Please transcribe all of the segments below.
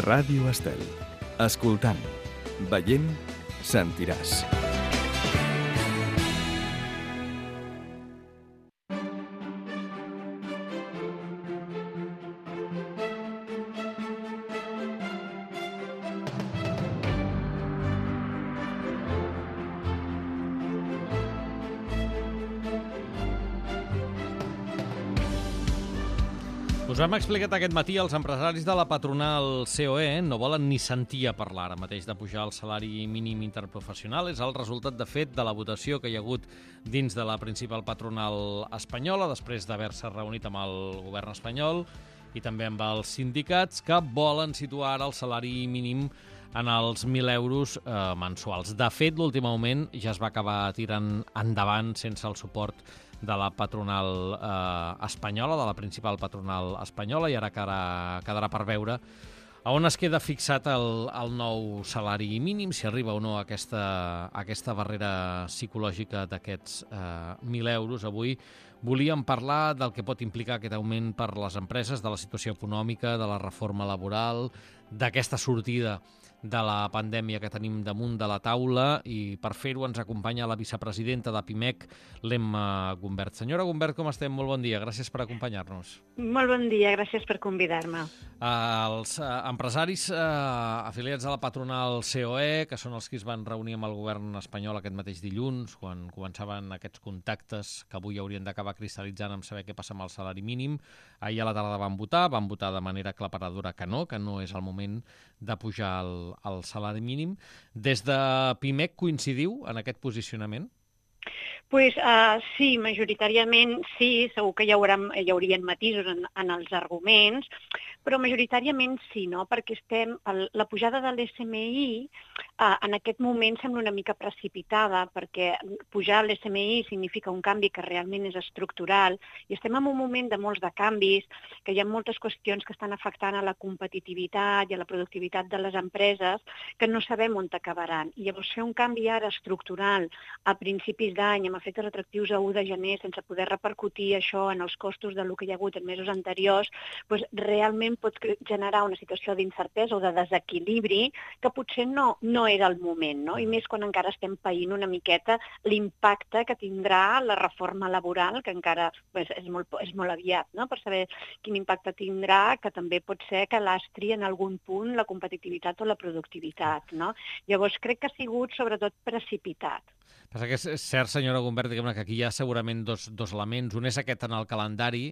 Ràdio Estel. Escoltant, veient, sentiràs. Us hem explicat aquest matí, els empresaris de la patronal COE no volen ni sentir a parlar ara mateix de pujar el salari mínim interprofessional. És el resultat, de fet, de la votació que hi ha hagut dins de la principal patronal espanyola, després d'haver-se reunit amb el govern espanyol i també amb els sindicats, que volen situar ara el salari mínim en els 1.000 euros mensuals. De fet, l'últim augment ja es va acabar tirant endavant sense el suport de la patronal espanyola, de la principal patronal espanyola, i ara quedarà per veure a on es queda fixat el nou salari mínim, si arriba o no a aquesta barrera psicològica d'aquests 1.000 euros. Avui volíem parlar del que pot implicar aquest augment per les empreses, de la situació econòmica, de la reforma laboral, d'aquesta sortida de la pandèmia que tenim damunt de la taula, i per fer-ho ens acompanya la vicepresidenta de PIMEC, l'Emma Gumbert. Senyora Gumbert, com estem? Molt bon dia, gràcies per acompanyar-nos. Molt bon dia, gràcies per convidar-me. Els empresaris afiliats a la patronal COE, que són els que es van reunir amb el govern espanyol aquest mateix dilluns, quan començaven aquests contactes que avui haurien d'acabar cristal·litzant amb saber què passa amb el salari mínim, ahir a la tarda van votar de manera aclaparadora que no és el moment de pujar el salari mínim. Des de PIMEC coincidiu en aquest posicionament? Sí, majoritàriament sí, segur que hi haurien matisos en els arguments, però majoritàriament sí, no? Perquè la pujada de l'SMI en aquest moment sembla una mica precipitada, perquè pujar l'SMI significa un canvi que realment és estructural, i estem en un moment de molts de canvis, que hi ha moltes qüestions que estan afectant a la competitivitat i a la productivitat de les empreses que no sabem on acabaran. I llavors fer un canvi ara estructural a principis d'any, amb efectes retroactius a 1 de gener, sense poder repercutir això en els costos del que hi ha hagut en mesos anteriors, realment pot generar una situació d'incertesa o de desequilibri que potser no era el moment, no? I més quan encara estem paint una miqueta l'impacte que tindrà la reforma laboral, que encara és molt aviat, no? Per saber quin impacte tindrà, que també pot ser que lastri en algun punt la competitivitat o la productivitat, no? Llavors crec que ha sigut sobretot precipitat. Passa que és cert, senyora Gumbert, que aquí hi ha segurament dos elements. Un és aquest en el calendari.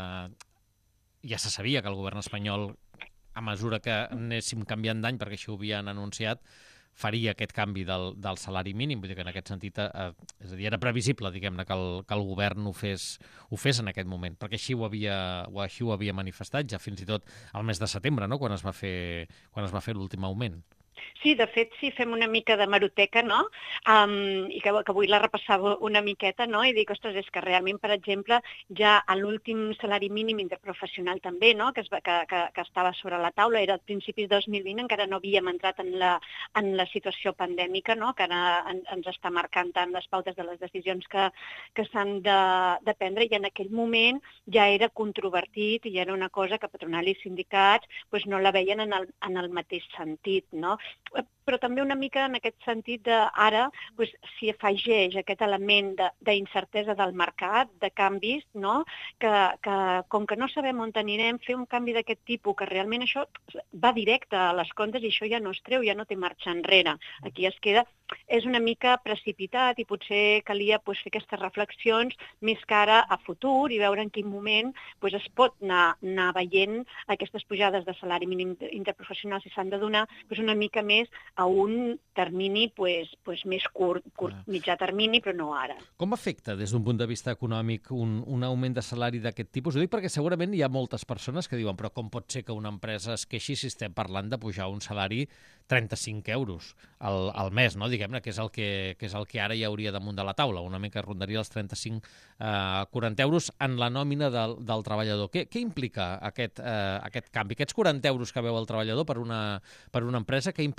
Ja se sabia que el govern espanyol, a mesura que anéssim canviant d'any, perquè així ho havien anunciat, faria aquest canvi del salari mínim. Vull dir que en aquest sentit, és a dir, era previsible, diguem-ne, que el govern ho fes en aquest moment, perquè així ho havia manifestat ja fins i tot al mes de setembre, no? Quan es va fer l'últim augment. Sí, de fet, sí, fem una mica de hemeroteca, no? I que avui la repassava una miqueta, no? I dic, ostres, és que realment, per exemple, ja a l'últim salari mínim interprofessional també, no? Que estava sobre la taula, era a principis de 2020, encara no havíem entrat en la situació pandèmica, no? Que ara ens està marcant tant les pautes de les decisions que s'han de prendre, i en aquell moment ja era controvertit i ja era una cosa que patronal i sindicats no la veien en el mateix sentit, no? Però també una mica en aquest sentit ara s'hi afegeix aquest element d'incertesa del mercat, de canvis, no? Que com que no sabem on anirem, fer un canvi d'aquest tipus, que realment això va directe a les comptes i això ja no es treu, ja no té marxa enrere. Aquí es queda, és una mica precipitat i potser calia fer aquestes reflexions més cara a futur i veure en quin moment es pot anar veient aquestes pujades de salari mínim interprofessional, si s'han de donar una mica més a un termini més curt, mitjà termini, però no ara. Com afecta des d'un punt de vista econòmic un augment de salari d'aquest tipus? Ho dic perquè segurament hi ha moltes persones que diuen, però com pot ser que una empresa es queixi si estem parlant de pujar un salari 35 euros al mes, no? Diguem-ne, que és el que ara hi hauria damunt de la taula, una mica rondaria els 35-40 euros en la nòmina del treballador. Què implica aquest canvi? Aquests 40 euros que veu el treballador per una empresa, què impliquen en realitat?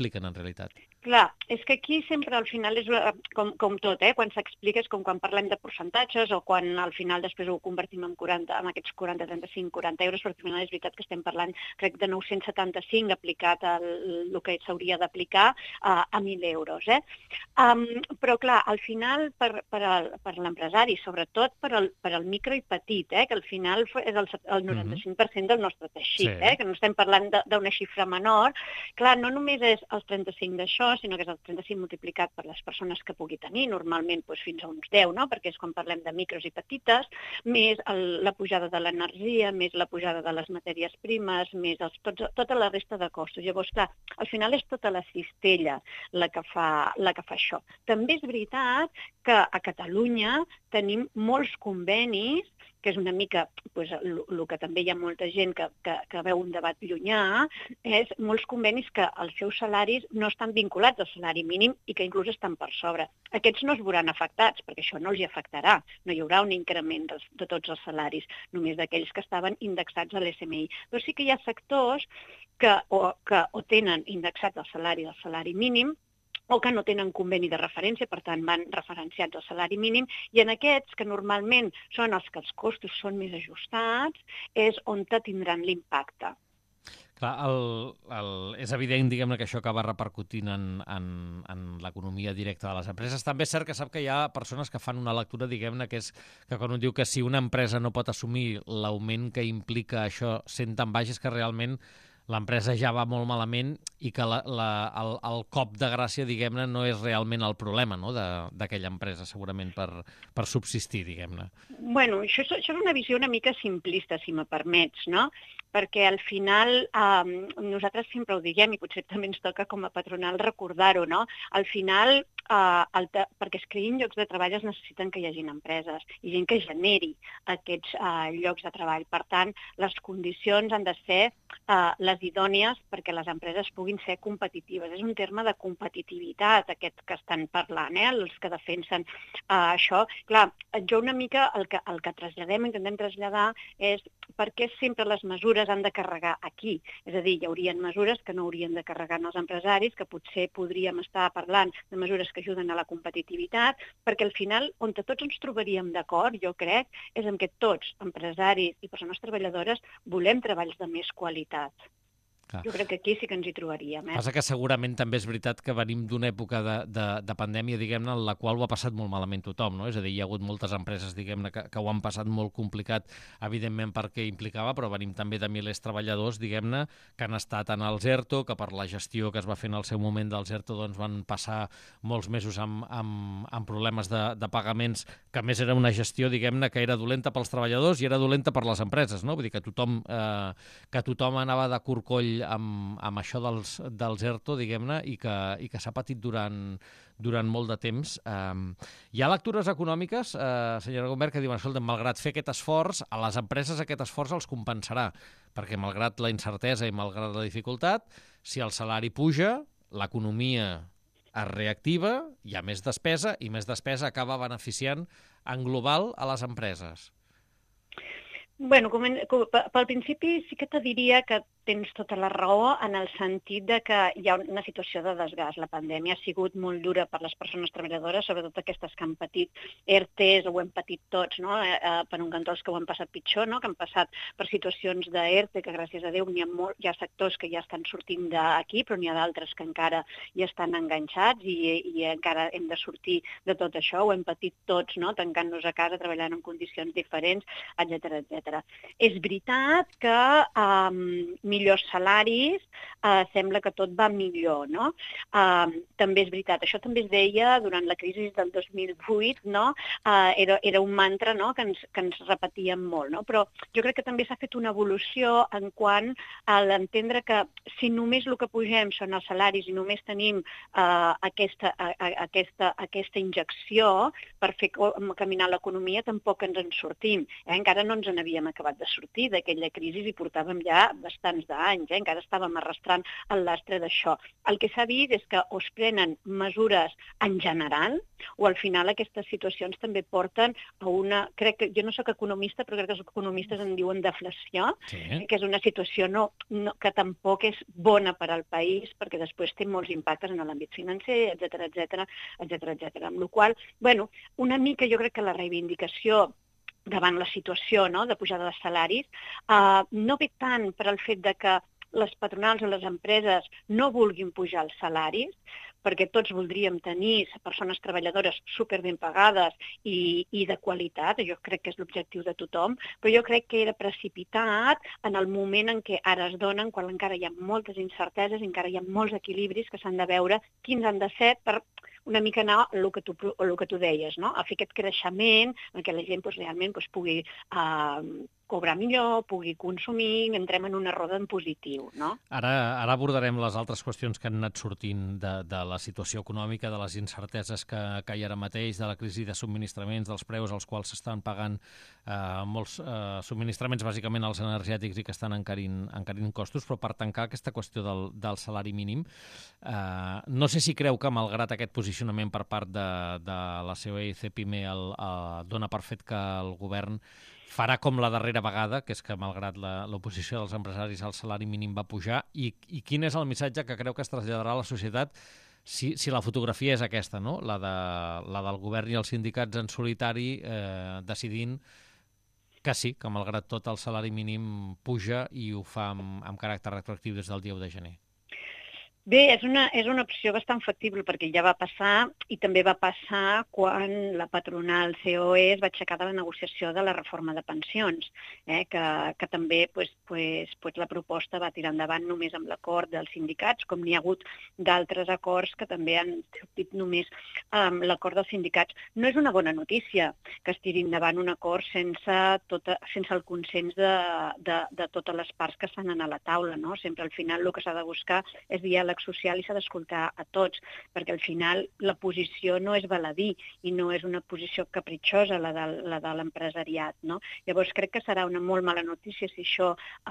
realitat. Clar, és que aquí sempre al final és com tot, quan s'explica és com quan parlem de percentatges o quan al final després ho convertim en aquests 40, 35, 40 euros, perquè al final és veritat que estem parlant, crec, de 975 aplicat el que s'hauria d'aplicar a 1.000 euros. Però clar, al final per l'empresari, sobretot per al micro i petit, que al final és el 95% del nostre teixit, que no estem parlant d'una xifra menor, clar, no només és els 35 d'això, sinó que és el 35 multiplicat per les persones que pugui tenir, normalment fins a uns 10, no? Perquè és quan parlem de micros i petites, més la pujada de l'energia, més la pujada de les matèries primes, més tota la resta de costos. Llavors, clar, al final és tota la cistella la que fa això. També és veritat que a Catalunya tenim molts convenis, que és una mica el que també hi ha molta gent que veu un debat llunyà, és molts convenis que els seus salaris no estan vinculats al salari mínim i que inclús estan per sobre. Aquests no es veuran afectats, perquè això no els hi afectarà. No hi haurà un increment de tots els salaris, només d'aquells que estaven indexats a l'SMI. Però sí que hi ha sectors que o tenen indexat el salari mínim, o que no tenen conveni de referència, per tant van referenciats al salari mínim, i en aquests, que normalment són els que els costos són més ajustats, és on tindran l'impacte. Clar, és evident, diguem-ne, que això acaba repercutint en l'economia directa de les empreses. També és cert que sap que hi ha persones que fan una lectura, diguem-ne, que és que quan un diu que si una empresa no pot assumir l'augment que implica això sent tan baix, és que realment l'empresa ja va molt malament i que el cop de gràcia, diguem-ne, no és realment el problema, no?, d'aquella empresa, segurament, per subsistir, diguem-ne. Bueno, això és una visió una mica simplista, si me permets, no? Perquè al final nosaltres sempre ho diguem i potser també ens toca com a patronal recordar-ho, no? Al final, perquè es creïn llocs de treball es necessiten que hi hagin empreses i gent que generi aquests llocs de treball. Per tant, les condicions han de ser les idònies perquè les empreses puguin ser competitives. És un terme de competitivitat aquest que estan parlant, els que defensen això. Clar, jo una mica el que intentem traslladar és per què sempre les mesures han de carregar aquí. És a dir, hi haurien mesures que no haurien de carregar en els empresaris, que potser podríem estar parlant de mesures que ajuden a la competitivitat, perquè al final, on tots ens trobaríem d'acord, jo crec, és en què tots, empresaris i persones treballadores, volem treballs de més qualitat. Jo crec que aquí sí que ens hi trobaríem. Passa que segurament també és veritat que venim d'una època de pandèmia, diguem-ne, en la qual ho ha passat molt malament tothom, no? És a dir, hi ha hagut moltes empreses, diguem-ne, que ho han passat molt complicat, evidentment perquè implicava, però venim també de milers de treballadors, diguem-ne, que han estat en els ERTO, que per la gestió que es va fer en el seu moment dels ERTO doncs van passar molts mesos amb problemes de pagaments, que a més era una gestió, diguem-ne, que era dolenta pels treballadors i era dolenta per les empreses, no? Vull dir que tothom anava de corcoll amb això dels ERTO, diguem-ne, i que s'ha patit durant molt de temps. Hi ha lectures econòmiques, senyora Gombert, que diuen, escolta, malgrat fer aquest esforç, a les empreses aquest esforç els compensarà, perquè malgrat la incertesa i malgrat la dificultat, si el salari puja, l'economia es reactiva, hi ha més despesa, i més despesa acaba beneficiant en global a les empreses. Bueno, pel principi sí que te diria que tens tota la raó en el sentit de que hi ha una situació de desgast. La pandèmia ha sigut molt dura per les persones treballadores, sobretot aquestes que han patit ERTEs, o ho hem patit tots, no? Per un cantó els que ho han passat pitjor, no? Que han passat per situacions d'ERTE, que gràcies a Déu hi ha sectors que ja estan sortint d'aquí, però n'hi ha d'altres que encara hi estan enganxats i encara hem de sortir de tot això. Ho hem patit tots, no? Tancant-nos a casa, treballant en condicions diferents, etcètera, etcètera. És veritat que millors salaris, sembla que tot va millor, no? També és veritat, això també es deia durant la crisi del 2008, no? Era un mantra, no? que ens repetíem molt, no? Però jo crec que també s'ha fet una evolució en quant a l'entendre que si només el que pugem són els salaris i només tenim aquesta injecció per fer caminar l'economia, tampoc ens en sortim. Encara no ens n'havíem acabat de sortir d'aquella crisi i portàvem ja bastants milions d'anys, encara estàvem arrastrant el lastre d'això. El que s'ha vist és que o es prenen mesures en general o al final aquestes situacions també porten a una... Crec que jo no sóc economista, però crec que els economistes en diuen deflació, que és una situació que tampoc és bona per al país, perquè després té molts impactes en l'àmbit financer, etcètera. Amb la qual cosa, bueno, una mica jo crec que la reivindicació davant la situació, no?, de pujada de salaris, no ve tant per al fet de que les patronals o les empreses no vulguin pujar els salaris, perquè tots voldríem tenir persones treballadores superben pagades i de qualitat, jo crec que és l'objectiu de tothom, però jo crec que era precipitat en el moment en què ara es donen, quan encara hi ha moltes incerteses, encara hi ha molts equilibris que s'han de veure quins han de ser per una mica anar el que tu deies, no? A fer aquest creixement en què la gent realment pugui cobrar millor, pugui consumir, entrem en una roda en positiu, no? Ara abordarem les altres qüestions que han anat sortint de la situació econòmica, de les incerteses que hi ha ara mateix, de la crisi de subministraments, dels preus als quals s'estan pagant molts subministraments, bàsicament els energètics, i que estan encarint costos, però per tancar aquesta qüestió del salari mínim, no sé si creu que, malgrat aquest posicionament per part de la COE i CEPIME, dona per fet que el govern farà com la darrera vegada, que és que, malgrat l'oposició dels empresaris, el salari mínim va pujar, i quin és el missatge que creu que es traslladarà a la societat si la fotografia és aquesta, no?, la del govern i els sindicats en solitari decidint que sí, que malgrat tot el salari mínim puja i ho fa amb caràcter retroactiu des del dia 1 de gener. Bé, és una opció bastant factible perquè ja va passar i també va passar quan la patronal COE es va aixecar de la negociació de la reforma de pensions, que també la proposta va tirar endavant només amb l'acord dels sindicats, com n'hi ha hagut d'altres acords que també han sortit només amb l'acord dels sindicats. No és una bona notícia que es tiri endavant un acord sense el consens de totes les parts que estan a la taula, no? Sempre al final el que s'ha de buscar és diàleg social i s'ha d'escoltar a tots, perquè al final la posició no és baladí i no és una posició capritxosa la de l'empresariat, no? Llavors crec que serà una molt mala notícia si això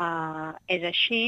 és així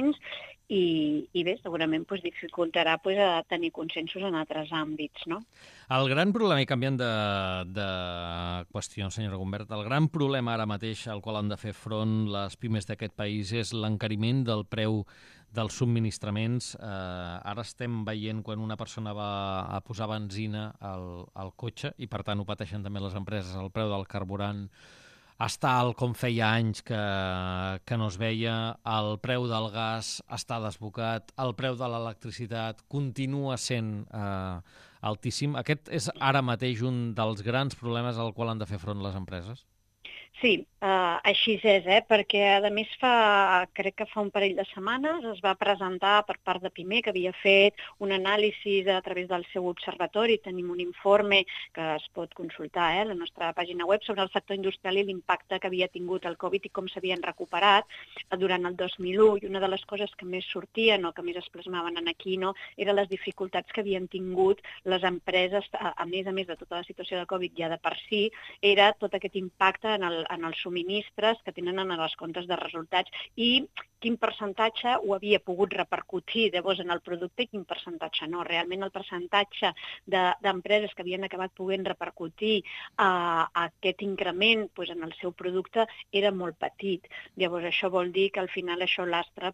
i bé, segurament dificultarà a tenir consensos en altres àmbits, no? El gran problema, i canviant de qüestió, senyora Gumbert, el gran problema ara mateix al qual han de fer front les pimes d'aquest país és l'encariment del preu dels subministraments. Ara estem veient quan una persona va a posar benzina al cotxe, i per tant ho pateixen també les empreses, el preu del carburant està alt com feia anys que no es veia, el preu del gas està desbocat, el preu de l'electricitat continua sent altíssim. Aquest és ara mateix un dels grans problemes al qual han de fer front les empreses? Sí, així és, perquè a més crec que fa un parell de setmanes es va presentar per part de PIME, que havia fet un anàlisi a través del seu observatori. Tenim un informe que es pot consultar a la nostra pàgina web sobre el sector industrial i l'impacte que havia tingut el Covid i com s'havien recuperat durant el 2001. I una de les coses que més sortien o que més es plasmaven aquí eren les dificultats que havien tingut les empreses, a més de tota la situació de Covid ja de per si, era tot aquest impacte en els subministres que tenen en els comptes de resultats i quin percentatge ho havia pogut repercutir llavors en el producte i quin percentatge no. Realment el percentatge d'empreses que havien acabat podent repercutir aquest increment en el seu producte era molt petit. Llavors això vol dir que al final això lastra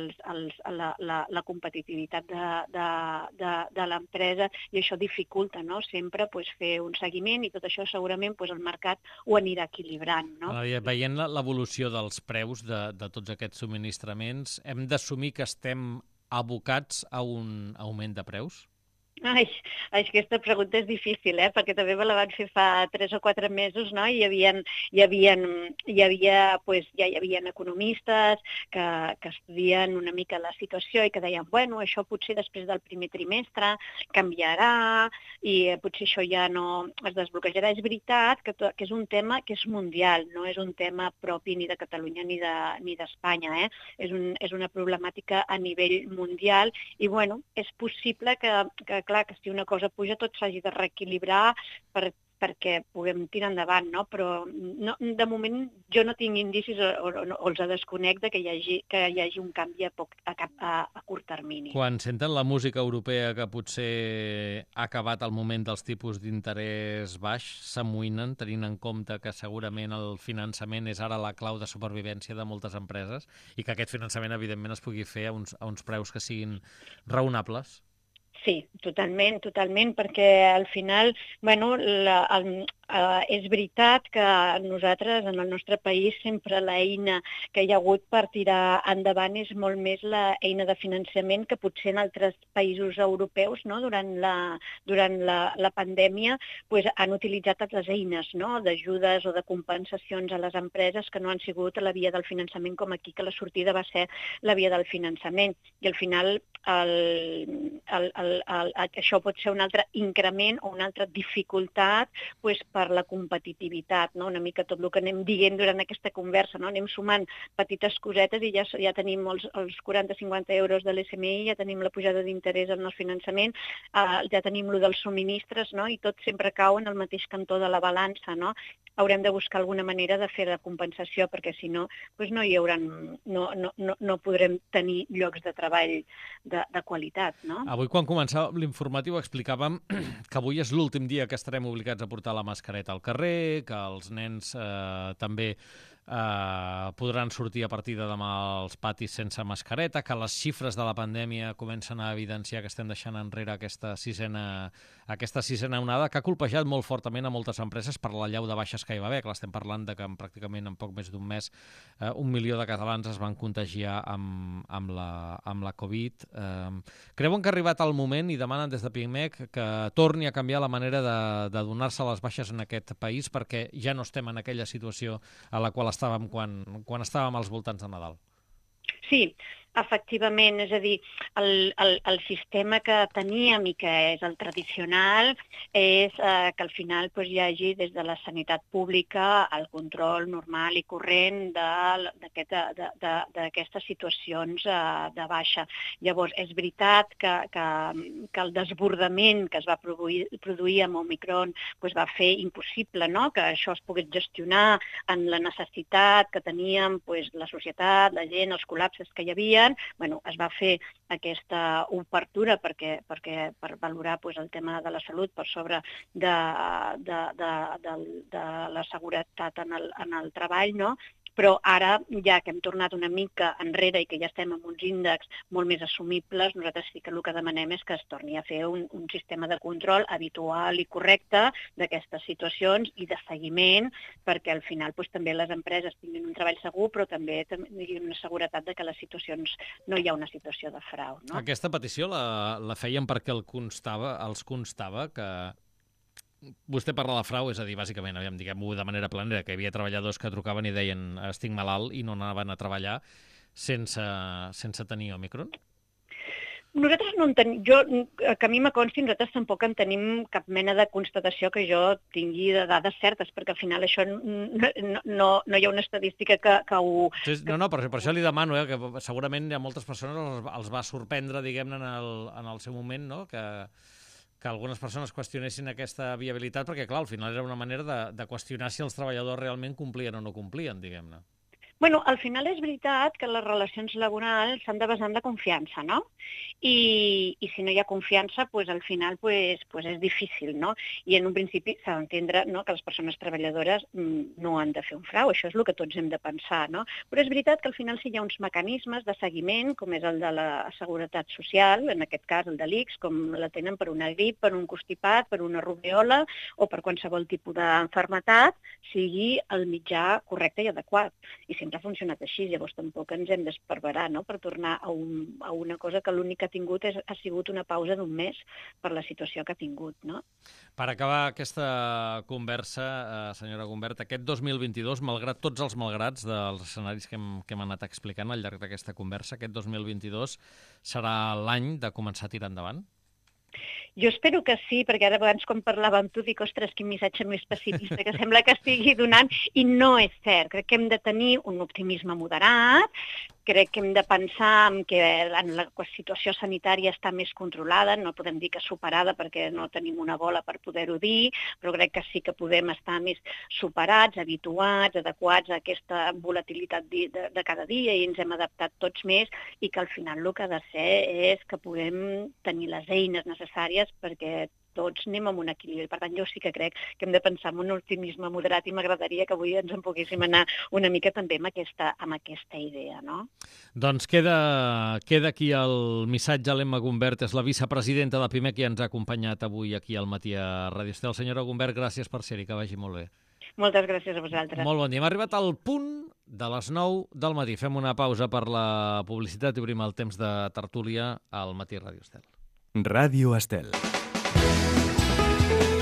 la competitivitat de l'empresa i això dificulta sempre fer un seguiment i tot això segurament el mercat ho anirà equilibrant. No? Veient l'evolució dels preus de tots aquests subministraments, hem d'assumir que estem abocats a un augment de preus? Aquesta pregunta és difícil, perquè també me la van fer fa 3 o 4 mesos, no? I hi havia economistes que estudien una mica la situació i que deien, bueno, això potser després del primer trimestre canviarà i potser això ja no es desbloquejarà. És veritat que és un tema que és mundial, no és un tema propi ni de Catalunya ni d'Espanya, és una problemàtica a nivell mundial i, bueno, és possible que clar, que si una cosa puja tot s'hagi de reequilibrar per perquè puguem tirar endavant, no? Però no, de moment jo no tinc indicis o els desconec de que hi hagi un canvi a curt termini. Quan senten la música europea que potser ha acabat el moment dels tipus d'interès baix, s'amoïnen, tenint en compte que segurament el finançament és ara la clau de supervivència de moltes empreses i que aquest finançament, evidentment, es pugui fer a uns preus que siguin raonables? Sí, totalment, perquè al final, és veritat que nosaltres, en el nostre país, sempre l'eina que hi ha hagut per tirar endavant és molt més l'eina de finançament que potser en altres països europeus, no? Durant la pandèmia han utilitzat altres eines, no? D'ajudes o de compensacions a les empreses que no han sigut a la via del finançament com aquí, que la sortida va ser la via del finançament. I al final això pot ser un altre increment o una altra dificultat per la competitivitat, no? Una mica tot el que anem dient durant aquesta conversa, no? Anem sumant petites cosetes i ja tenim els 40-50 euros de l'SMI, ja tenim la pujada d'interès en el finançament, ja tenim lo dels subministres, no? I tot sempre cau en el mateix cantó de la balança, no? Haurem de buscar alguna manera de fer la compensació, perquè si no, no podrem tenir llocs de treball de qualitat, no? Avui, quan començava l'informatiu, explicàvem que avui és l'últim dia que estarem obligats a portar la mascareta al carrer, que els nens també podran sortir a partir de demà als patis sense mascareta, que les xifres de la pandèmia comencen a evidenciar que estem deixant enrere aquesta sisena onada, que ha colpejat molt fortament a moltes empreses per l'allau de baixes que hi va haver, que l'estem parlant de que pràcticament en poc més d'un mes 1 milió de catalans es van contagiar amb la Covid. Creuen que ha arribat el moment i demanen des de PIMEC que torni a canviar la manera de donar-se les baixes en aquest país, perquè ja no estem en aquella situació a la qual estàvem quan estàvem als voltants de Nadal. Sí, efectivament, és a dir, el sistema que teníem i que és el tradicional és que al final hi hagi des de la sanitat pública el control normal i corrent d'aquestes situacions de baixa. Llavors, és veritat que el desbordament que es va produir amb Omicron va fer impossible, no? Que això es pogués gestionar en la necessitat que teníem la societat, la gent, els col·lapses que hi havia. Es va fer aquesta obertura per valorar el tema de la salut per sobre de la seguretat en el treball, no? Però ara, ja que hem tornat una mica enrere i que ja estem en uns índexs molt més assumibles, nosaltres sí que el que demanem és que es torni a fer un sistema de control habitual i correcte d'aquestes situacions i de seguiment, perquè al final també les empreses tinguin un treball segur, però també tinguin una seguretat de que les situacions no hi ha una situació de frau, no? Aquesta petició la feien perquè els constava que vostè parla de frau, és a dir, bàsicament, diguem-ho de manera planera, que hi havia treballadors que trucaven i deien estic malalt i no anaven a treballar sense tenir Omicron? Nosaltres no en tenim, que a mi me consti, nosaltres tampoc en tenim cap mena de constatació que jo tingui de dades certes, perquè al final això no hi ha una estadística que ho... No, per això li demano, que segurament a moltes persones els va sorprendre, diguem-ne, en el seu moment, no?, que algunes persones qüestionessin aquesta viabilitat, perquè, clar, al final era una manera de qüestionar si els treballadors realment complien o no complien, diguem-ne. Al final és veritat que les relacions laborals s'han de basar en la confiança, no? I si no hi ha confiança, al final és difícil, no? I en un principi s'ha d'entendre que les persones treballadores no han de fer un frau, això és el que tots hem de pensar, no? Però és veritat que al final sí hi ha uns mecanismes de seguiment, com és el de la Seguretat Social, en aquest cas el de l'ICS, com la tenen per una grip, per un constipat, per una rubèola o per qualsevol tipus d'enfermetat, sigui el mitjà correcte i adequat. I sempre ha funcionat així, llavors tampoc ens hem d'esparverar, no?, per tornar a una cosa que l'únic que ha tingut ha sigut una pausa d'1 mes per la situació que ha tingut, no? Per acabar aquesta conversa, senyora Gumbert, aquest 2022, malgrat tots els malgrats dels escenaris que hem anat explicant al llarg d'aquesta conversa, aquest 2022 serà l'any de començar a tirar endavant? Jo espero que sí, perquè ara abans quan parlava amb tu dic, ostres, quin missatge més pessimista que sembla que estigui donant, i no és cert. Crec que hem de tenir un optimisme moderat, crec que hem de pensar en que la situació sanitària està més controlada, no podem dir que superada perquè no tenim una bola per poder-ho dir, però crec que sí que podem estar més superats, habituats, adequats a aquesta volatilitat de cada dia i ens hem adaptat tots més i que al final el que ha de ser és que puguem tenir les eines necessàries perquè tots anem amb un equilibri. Per tant, jo sí que crec que hem de pensar en un optimisme moderat i m'agradaria que avui ens en poguéssim anar una mica també amb aquesta idea, no? Doncs queda aquí el missatge a l'Emma Gumbert, és la vicepresidenta de PIMEC i ens ha acompanyat avui aquí al matí a Ràdio Estel. Senyora Gumbert, gràcies per ser-hi, que vagi molt bé. Moltes gràcies a vosaltres. Molt bon dia. Hem arribat al punt de les 9 del matí. Fem una pausa per la publicitat i obrim el temps de tertúlia al matí Ràdio Estel. Ràdio Estel.